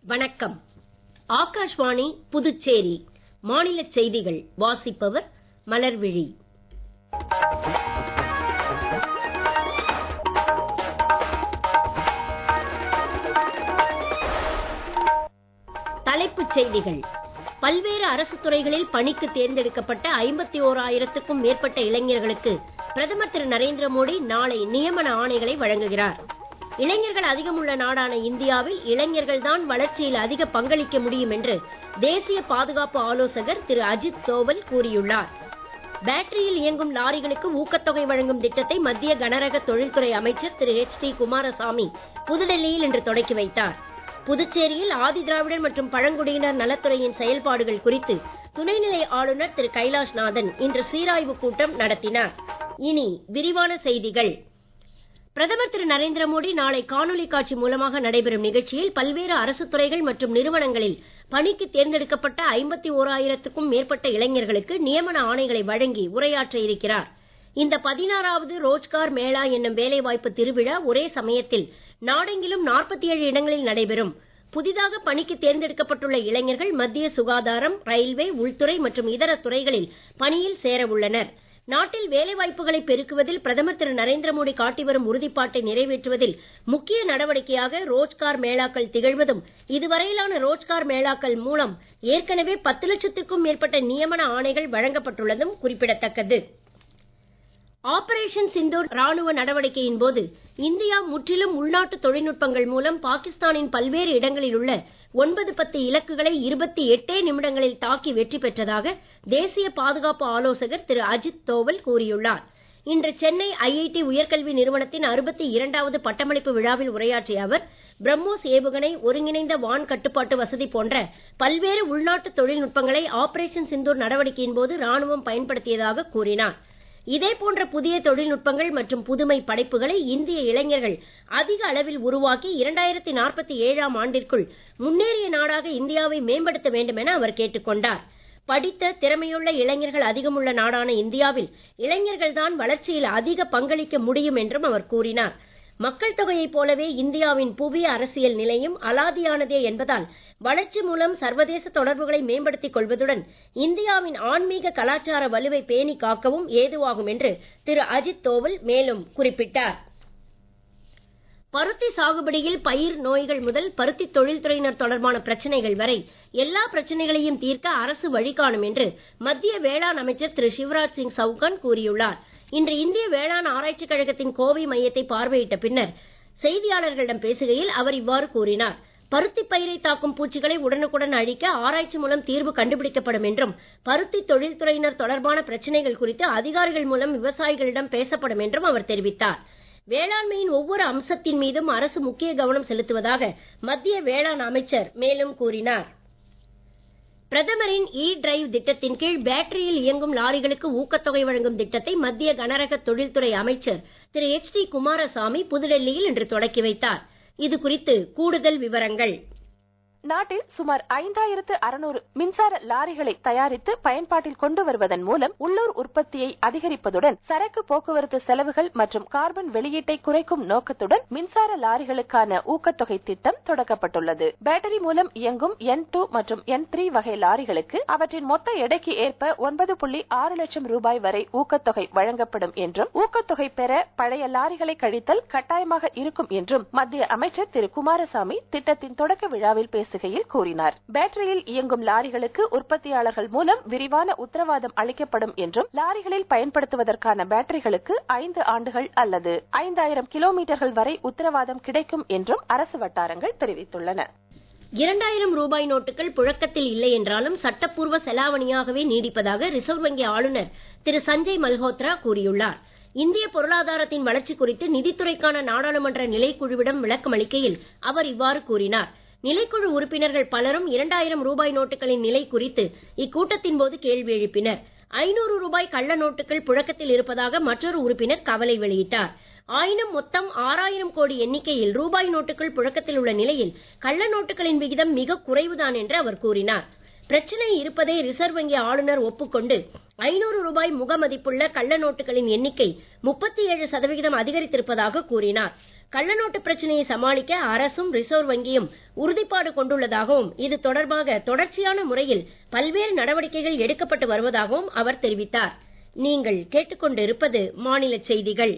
வணக்கம். ஆகாஷ்வாணி புதுச்சேரி மாநில செய்திகள் வாசிப்பவர் மலர்விழி. தலைப்புச் செய்திகள். பல்வேறு அரசு துறைகளில் பணிக்கு தேர்ந்தெடுக்கப்பட்ட 51,000க்கும் மேற்பட்ட இளைஞர்களுக்கு பிரதமர் திரு நரேந்திர மோடி நாளை நியமன ஆணைகளை வழங்குகிறார். இளைஞர்கள் அதிகம் உள்ள நாடான இந்தியாவில் இளைஞர்கள் தான் வளர்ச்சியில் அதிக பங்களிக்க முடியும் என்று தேசிய பாதுகாப்பு ஆலோசகர் திரு அஜித் தோவல் கூறியுள்ளார். பேட்டரியில் இயங்கும் லாரிகளுக்கு ஊக்கத்தொகை வழங்கும் திட்டத்தை மத்திய கனரக தொழில்துறை அமைச்சர் திரு HD குமாரசாமி புதுடெல்லியில் இன்று தொடக்கி வைத்தார். புதுச்சேரியில் ஆதிதிராவிடர் மற்றும் பழங்குடியினர் நலத்துறையின் செயல்பாடுகள் குறித்து துணைநிலை ஆளுநர் திரு கைலாஷ்நாதன் இன்று சீராய்வு கூட்டம் நடத்தினார். இனி விரிவான செய்திகள். பிரதமர் திரு நரேந்திர மோடி நாளை காணொலி காட்சி மூலமாக நடைபெறும் நிகழ்ச்சியில் பல்வேறு அரசு துறைகள் மற்றும் நிறுவனங்களில் பணிக்கு தேர்ந்தெடுக்கப்பட்ட 51,000க்கும் மேற்பட்ட இளைஞர்களுக்கு நியமன ஆணைகளை வழங்கி உரையாற்ற இருக்கிறார். இந்த 16வது ரோஜ்கார் மேளா என்னும் வேலைவாய்ப்பு திருவிழா ஒரே சமயத்தில் நாடெங்கிலும் 47 இடங்களில் நடைபெறும். புதிதாக பணிக்கு தேர்ந்தெடுக்கப்பட்டுள்ள இளைஞர்கள் மத்திய சுகாதாரம், ரயில்வே, உள்துறை மற்றும் இதர துறைகளில் பணியில் சேர உள்ளனர். நாட்டில் வேலைவாய்ப்புகளை பெருக்குவதில் பிரதமர் திரு நரேந்திர மோடி காட்டி வரும் உறுதிப்பாட்டை நிறைவேற்றுவதில் முக்கிய நடவடிக்கையாக ரோஜ்கார் மேளாக்கள் திகழ்வதும், இதுவரையிலான ரோஜ்கார் மேளாக்கள் மூலம் ஏற்கனவே 10 லட்சத்திற்கும் மேற்பட்ட நியமன ஆணைகள் வழங்கப்பட்டுள்ளதும் குறிப்பிடத்தக்கது. ஆபரேஷன் சிந்தூர் ராணுவ நடவடிக்கையின் போது இந்தியா முற்றிலும் உள்நாட்டு தொழில்நுட்பங்கள் மூலம் பாகிஸ்தானின் பல்வேறு இடங்களில் உள்ள 9-10 இலக்குகளை 28 நிமிடங்களில் தாக்கி வெற்றி பெற்றதாக தேசிய பாதுகாப்பு ஆலோசகர் திரு அஜித் தோவல் கூறியுள்ளார். இன்று சென்னை IIT உயர்கல்வி நிறுவனத்தின் 62வது பட்டமளிப்பு விழாவில் உரையாற்றிய அவர், பிரம்மோஸ் ஏவுகணை, ஒருங்கிணைந்த வான் கட்டுப்பாட்டு வசதி போன்ற பல்வேறு உள்நாட்டு தொழில்நுட்பங்களை ஆபரேஷன் சிந்தூர் நடவடிக்கையின் போது ராணுவம் பயன்படுத்தியதாக கூறினார். இதே போன்ற புதிய தொழில்நுட்பங்கள் மற்றும் புதுமை படைப்புகளை இந்திய இளைஞர்கள் அதிக அளவில் உருவாக்கி 2047ஆம் ஆண்டிற்குள் முன்னேறிய நாடாக இந்தியாவை மேம்படுத்த வேண்டும் என அவர் கேட்டுக் கொண்டார். படித்த திறமையுள்ள இளைஞர்கள் அதிகமுள்ள நாடான இந்தியாவில் இளைஞர்கள் தான் வளர்ச்சியில் அதிக பங்களிக்க முடியும் என்றும் அவர் கூறினார். மக்கள் தொகையைப் போலவே இந்தியாவின் புவி அரசியல் நிலையும் அலாதியானதே என்பதால் வளர்ச்சி மூலம் சர்வதேச தொடர்புகளை மேம்படுத்திக் கொள்வதுடன் இந்தியாவின் ஆன்மீக கலாச்சார வலுவை பேணி காக்கவும் ஏதுவாகும் என்று திரு அஜித் தோவல் மேலும் குறிப்பிட்டார். பருத்தி சாகுபடியில் பயிர் நோய்கள் முதல் பருத்தி தொழில்துறையினர் தொடர்பான பிரச்சனைகள் வரை எல்லா பிரச்சனைகளையும் தீர்க்க அரசு வழிகாணும் என்று மத்திய வேளாண் அமைச்சர் திரு சிவராஜ் சிங் சவுகான் கூறியுள்ளார். இன்று இந்திய வேளாண் ஆராய்ச்சிக் கழகத்தின் கோவை மையத்தை பார்வையிட்ட பின்னர் செய்தியாளர்களிடம் பேசுகையில் அவர் இவ்வாறு கூறினார். பருத்தி பயிரை தாக்கும் பூச்சிகளை உடனுக்குடன் அழிக்க ஆராய்ச்சி மூலம் தீர்வு கண்டுபிடிக்கப்படும் என்றும், பருத்தி தொழில்துறையினர் தொடர்பான பிரச்சனைகள் குறித்து அதிகாரிகள் மூலம் விவசாயிகளிடம் பேசப்படும் என்றும் அவர் தெரிவித்தார். வேளாண்மையின் ஒவ்வொரு அம்சத்தின் மீதும் அரசு முக்கிய கவனம் செலுத்துவதாக மத்திய வேளாண் அமைச்சர் மேலும் கூறினார். பிரதமரின் டிரைவ் திட்டத்தின் கீழ் பேட்டரியில் இயங்கும் லாரிகளுக்கு ஊக்கத்தொகை வழங்கும் திட்டத்தை மத்திய கனரக தொழில்துறை அமைச்சர் திரு HD குமாரசாமி புதுடெல்லியில் இன்று தொடக்கி வைத்தார். இது குறித்து கூடுதல் விவரங்கள். நாட்டில் சுமார் 5,600 மின்சார லாரிகளை தயாரித்து பயன்பாட்டில் கொண்டு வருவதன் மூலம் உள்ளூர் உற்பத்தியை அதிகரிப்பதுடன் சரக்கு போக்குவரத்து செலவுகள் மற்றும் கார்பன் வெளியீட்டை குறைக்கும் நோக்கத்துடன் மின்சார லாரிகளுக்கான ஊக்கத்தொகை திட்டம் தொடக்கப்பட்டுள்ளது. பேட்டரி மூலம் இயங்கும் N2 மற்றும் N3 வகை லாரிகளுக்கு அவற்றின் மொத்த எடைக்கு ஏற்ப 9.6 லட்சம் ரூபாய் வரை ஊக்கத்தொகை வழங்கப்படும் என்றும், ஊக்கத்தொகை பெற பழைய லாரிகளை கழித்தல் கட்டாயமாக இருக்கும் என்றும் மத்திய அமைச்சர் திரு குமாரசாமி திட்டத்தின் தொடக்க விழாவில் பேசுகையில் கூறினார். பேட்டரியில் இயங்கும் லாரிகளுக்கு உற்பத்தியாளர்கள் மூலம் விரிவான உத்தரவாதம் அளிக்கப்படும் என்றும், லாரிகளில் பயன்படுத்துவதற்கான பேட்டரிகளுக்கு 5 ஆண்டுகள் அல்லது 5,000 கிலோமீட்டர்கள் வரை உத்தரவாதம் கிடைக்கும் என்றும் அரசு வட்டாரங்கள் தெரிவித்துள்ளன. 2,000 ரூபாய் நோட்டுகள் புழக்கத்தில் இல்லை என்றாலும் சட்டப்பூர்வ செலாவணியாகவே நீடிப்பதாக ரிசர்வ் வங்கி ஆளுநர் திரு சஞ்சய் மல்ஹோத்ரா கூறியுள்ளார். இந்திய பொருளாதாரத்தின் வளர்ச்சி குறித்து நிதித்துறைக்கான நாடாளுமன்ற நிலைக்குழுவிடம் விளக்கம் அளிக்கையில் அவர் இவ்வாறு கூறினார். நிலைக்குழு உறுப்பினர்கள் பலரும் 2,000 ரூபாய் நோட்டுகளின் நிலை குறித்து இக்கூட்டத்தின் போது கேள்வி எழுப்பினர். 500 ரூபாய் கள்ள நோட்டுகள் புழக்கத்தில் இருப்பதாக மற்றொரு உறுப்பினர் கவலை வெளியிட்டார். ஆயினும் மொத்தம் 6,000 கோடி எண்ணிக்கையில் ரூபாய் நோட்டுகள் புழக்கத்தில் உள்ள நிலையில் கள்ள நோட்டுகளின் விகிதம் மிக குறைவுதான் என்று அவர் கூறினார். பிரச்சனை இருப்பதை ரிசர்வ் வங்கி ஆளுநர் ஒப்புக்கொண்டு 500 ரூபாய் முகமதிப்புள்ள கள்ள நோட்டுகளின் எண்ணிக்கை 37% அதிகரித்திருப்பதாக கூறினார். கள்ளநோட்டு பிரச்சனையை சமாளிக்க அரசும் ரிசர்வ் வங்கியும் உறுதிப்பாடு கொண்டுள்ளதாகவும் இது தொடர்பாக தொடர்ச்சியான முறையில் பல்வேறு நடவடிக்கைகள் எடுக்கப்பட்டு வருவதாகவும் அவர் தெரிவித்தார். நீங்கள் கேட்டுக்கொண்டிருப்பது மாநில செய்திகள்.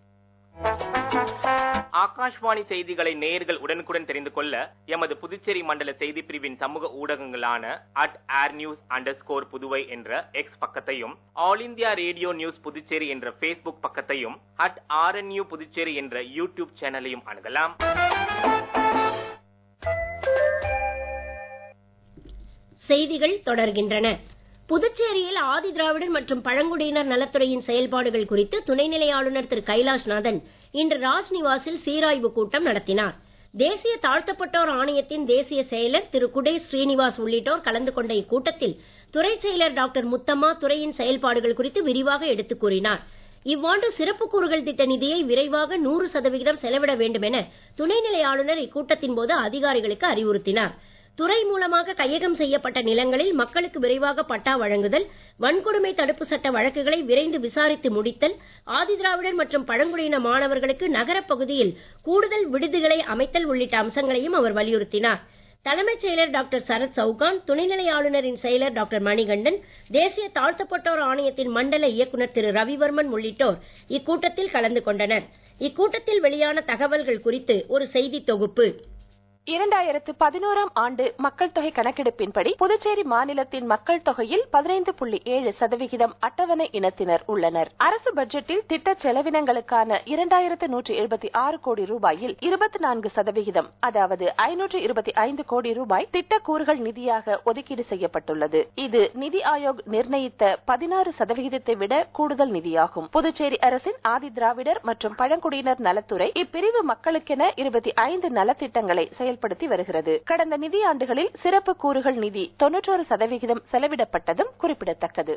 ஆகாஷ்வாணி செய்திகளை நேயர்கள் உடனுக்குடன் தெரிந்து கொள்ள எமது புதுச்சேரி மண்டல செய்தி பிரிவின் சமூக ஊடகங்களான @airnews_புதுவை என்ற எக்ஸ் பக்கத்தையும், all India radio news Puducherry என்ற Facebook பக்கத்தையும், @RNU புதுச்சேரி என்ற யூடியூப் சேனலையும் அணுகலாம். செய்திகள் தொடர்கின்றன. புதுச்சேரியில் ஆதி திராவிடர் மற்றும் பழங்குடியினர் நலத்துறையின் செயல்பாடுகள் குறித்து துணைநிலை ஆளுநர் திரு கைலாஷ்நாதன் இன்று ராஜ்நிவாசில் சீராய்வு கூட்டம் நடத்தினார். தேசிய தாழ்த்தப்பட்டோர் ஆணையத்தின் தேசிய செயலர் திரு குடே ஸ்ரீனிவாஸ் உள்ளிட்டோர் கலந்து கொண்ட இக்கூட்டத்தில் துறை செயலர் டாக்டர் முத்தம்மா துறையின் செயல்பாடுகள் குறித்து விரிவாக எடுத்துக் கூறினார். இவ்வாண்டு சிறப்பு கூறுகள் திட்ட நிதியை விரைவாக 100% செலவிட வேண்டும் என துணைநிலை ஆளுநர் இக்கூட்டத்தின் போது அதிகாரிகளுக்கு அறிவுறுத்தினார். துறை மூலமாக கையகம் செய்யப்பட்ட நிலங்களில் மக்களுக்கு விரைவாக பட்டா வழங்குதல், வன்கொடுமை தடுப்பு சட்ட வழக்குகளை விரைந்து விசாரித்து முடித்தல், ஆதிதிராவிடர் மற்றும் பழங்குடியின மாணவர்களுக்கு நகரப் பகுதியில் கூடுதல் விடுதிகளை அமைத்தல் உள்ளிட்ட அம்சங்களையும் அவர் வலியுறுத்தினார். தலைமைச் செயலர் டாக்டர் சரத் சவுகான், துணைநிலை ஆளுநரின் செயலர் டாக்டர் மணிகண்டன், தேசிய தாழ்த்தப்பட்டோர் ஆணையத்தின் மண்டல இயக்குநர் திரு ரவிவர்மன் உள்ளிட்டோர் இக்கூட்டத்தில் கலந்து கொண்டனர். இக்கூட்டத்தில் வெளியான தகவல்கள் குறித்து ஒரு செய்தி தொகுப்பு. 2011 ஆண்டு மக்கள் தொகை கணக்கெடுப்பின்படி புதுச்சேரி மாநிலத்தின் மக்கள் தொகையில் 15.7% அட்டவணை இனத்தினர் உள்ளனர். அரசு பட்ஜெட்டில் திட்ட செலவினங்களுக்கான 2176 கோடி ரூபாயில் 24%, அதாவது 525 கோடி ரூபாய் திட்டக்கூறுகள் நிதியாக ஒதுக்கீடு செய்யப்பட்டுள்ளது. இது நிதி ஆயோக் நிர்ணயித்த 16% விட கூடுதல் நிதியாகும். புதுச்சேரி அரசின் ஆதி திராவிடர் மற்றும் பழங்குடியினர் நலத்துறை இப்பிரிவு மக்களுக்கென 25 நலத்திட்டங்களை செயல்படுத்தி வருகிறது. கடந்த நிதியாண்டுகளில் சிறப்பு கூறுகள் நிதி 91% செலவிடப்பட்டதும் குறிப்பிடத்தக்கது.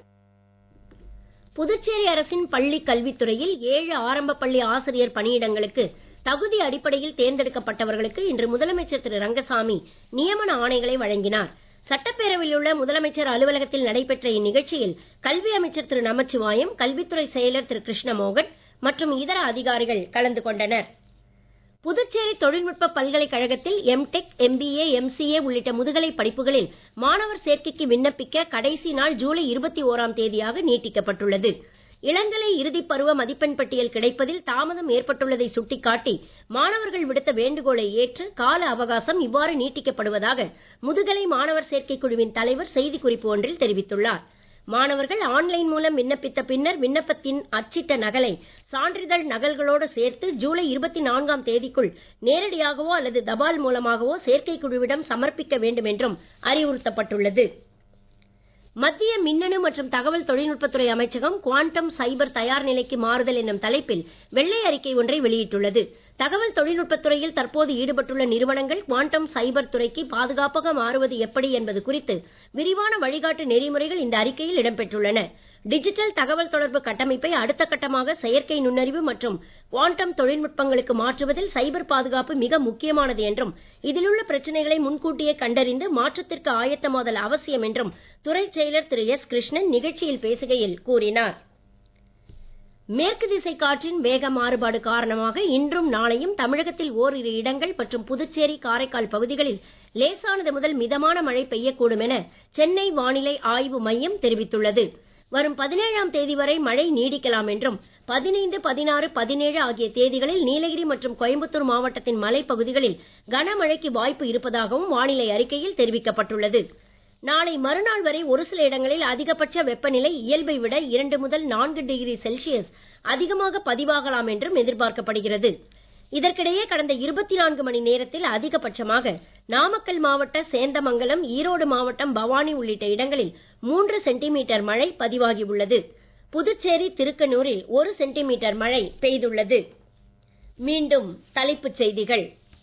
புதுச்சேரி அரசின் பள்ளி கல்வித்துறையில் 7 ஆரம்ப பள்ளி ஆசிரியர் பணியிடங்களுக்கு தகுதி அடிப்படையில் தேர்ந்தெடுக்கப்பட்டவர்களுக்கு இன்று முதலமைச்சர் திரு ரங்கசாமி நியமன ஆணைகளை வழங்கினார். சட்டப்பேரவையில் உள்ள முதலமைச்சர் அலுவலகத்தில் நடைபெற்ற இந்நிகழ்ச்சியில் கல்வி அமைச்சர் திரு நமச்சிவாயம், கல்வித்துறை செயலர் திரு கிருஷ்ணமோகன் மற்றும் இதர அதிகாரிகள் கலந்து கொண்டனர். புதுச்சேரி தொழில்நுட்ப பல்கலைக்கழகத்தில் எம்டெக், MBA, MCA உள்ளிட்ட முதுகலை படிப்புகளில் மாணவர் சேர்க்கைக்கு விண்ணப்பிக்க கடைசி நாள் ஜூலை 21ஆம் தேதியாக நீட்டிக்கப்பட்டுள்ளது. இளங்கலை இறுதிப் பருவ மதிப்பெண் பட்டியல் கிடைப்பதில் தாமதம் ஏற்பட்டுள்ளதை சுட்டிக்காட்டி மாணவர்கள் விடுத்த வேண்டுகோளை ஏற்று கால அவகாசம் இவ்வாறு நீட்டிக்கப்படுவதாக முதுகலை மாணவர் சேர்க்கை குழுவின் தலைவர் செய்திக்குறிப்பு ஒன்றில் தெரிவித்துள்ளார். மாணவர்கள் ஆன்லைன் மூலம் விண்ணப்பித்த பின்னர் விண்ணப்பத்தின் அச்சிட்ட நகலை சான்றிதழ் நகல்களோடு சேர்த்து ஜூலை 24ஆம் தேதிக்குள் நேரடியாகவோ அல்லது தபால் மூலமாகவோ சேர்க்கை குழுவிடம் சமர்ப்பிக்க வேண்டும் என்றும் அறிவுறுத்தப்பட்டுள்ளது. மத்திய மின்னணு மற்றும் தகவல் தொழில்நுட்பத்துறை அமைச்சகம் குவாண்டம் சைபர் தயார் நிலைக்கு மாறுதல் என்னும் தலைப்பில் வெள்ளை அறிக்கை ஒன்றை வெளியிட்டுள்ளது. தகவல் தொழில்நுட்பத்துறையில் தற்போது ஈடுபட்டுள்ள நிறுவனங்கள் குவாண்டம் சைபர் துறைக்கு பாதுகாப்பாக மாறுவது எப்படி என்பது குறித்து விரிவான வழிகாட்டு நெறிமுறைகள் இந்த அறிக்கையில் இடம்பெற்றுள்ளன. டிஜிட்டல் தகவல் தொடர்பு கட்டமைப்பை அடுத்த கட்டமாக செயற்கை நுண்ணறிவு மற்றும் குவாண்டம் தொழில்நுட்பங்களுக்கு மாற்றுவதில் சைபர் பாதுகாப்பு மிக முக்கியமானது என்றும் இதிலுள்ள பிரச்சனைகளை முன்கூட்டியே கண்டறிந்து மாற்றத்திற்கு ஆயத்தமாதல் அவசியம் என்றும் துறை செயலர் திரு எஸ். கிருஷ்ணன் நிகழ்ச்சியில் பேசுகையில் கூறினார். மேற்கு திசை காற்றின் வேக மாறுபாடு காரணமாக இன்றும் நாளையும் தமிழகத்தில் ஓரிரு இடங்கள் மற்றும் புதுச்சேரி, காரைக்கால் பகுதிகளில் லேசானது முதல் மிதமான மழை பெய்யக்கூடும் என சென்னை வானிலை ஆய்வு மையம் தெரிவித்துள்ளது. வரும் 17ஆம் தேதி வரை மழை நீடிக்கலாம் என்றும் 15, 16, 17 ஆகிய தேதிகளில் நீலகிரி மற்றும் கோயம்புத்தூர் மாவட்டத்தின் மலைப்பகுதிகளில் கனமழைக்கு வாய்ப்பு இருப்பதாகவும் வானிலை அறிக்கையில் தெரிவிக்கப்பட்டுள்ளது. நாளை மறுநாள் வரை ஒரு சில இடங்களில் அதிகபட்ச வெப்பநிலை இயல்பை விட 2 முதல் 4 டிகிரி செல்சியஸ் அதிகமாக பதிவாகலாம் என்றும் எதிர்பார்க்கப்படுகிறது. இதற்கிடையே கடந்த 24 மணி நேரத்தில் அதிகபட்சமாக நாமக்கல் மாவட்ட சேந்தமங்கலம், ஈரோடு மாவட்டம் பவானி உள்ளிட்ட இடங்களில் 3 சென்டிமீட்டர் மழை பதிவாகியுள்ளது. புதுச்சேரி, திருக்கனூரில் 1 சென்டிமீட்டர் மழை பெய்துள்ளது. மீண்டும் தலைப்புச் செய்திகள்.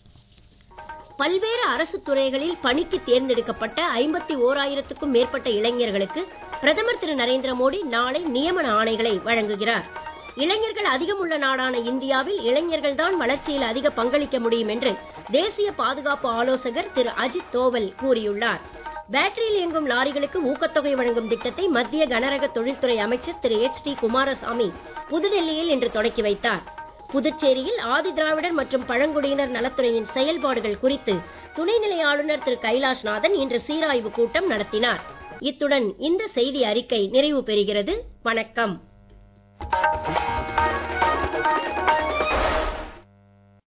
பல்வேறு அரசு துறைகளில் பணிக்கு தேர்ந்தெடுக்கப்பட்ட 51,000க்கும் மேற்பட்ட இளைஞர்களுக்கு பிரதமர் திரு நரேந்திர மோடி நாளை நியமன ஆணைகளை வழங்குகிறார். இளைஞர்கள் அதிகம் உள்ள நாடான இந்தியாவில் இளைஞர்கள் தான் வளர்ச்சியில் அதிக பங்களிக்க முடியும் என்று தேசிய பாதுகாப்பு ஆலோசகர் திரு அஜித் தோவல் கூறியுள்ளார். பேட்டரியில் இயங்கும் லாரிகளுக்கு ஊக்கத்தொகை வழங்கும் திட்டத்தை மத்திய கனரக தொழில்துறை அமைச்சர் திரு H.D. குமாரசாமி புதுடெல்லியில் இன்று தொடக்கி வைத்தார். புதுச்சேரியில் ஆதிதிராவிடர் மற்றும் பழங்குடியினர் நலத்துறையின் செயல்பாடுகள் குறித்து துணைநிலை ஆளுநர் திரு கைலாஷ்நாதன் இன்று சீராய்வு கூட்டம் நடத்தினார். இத்துடன் இந்த செய்தி அறிக்கை நிறைவு பெறுகிறது. வணக்கம்.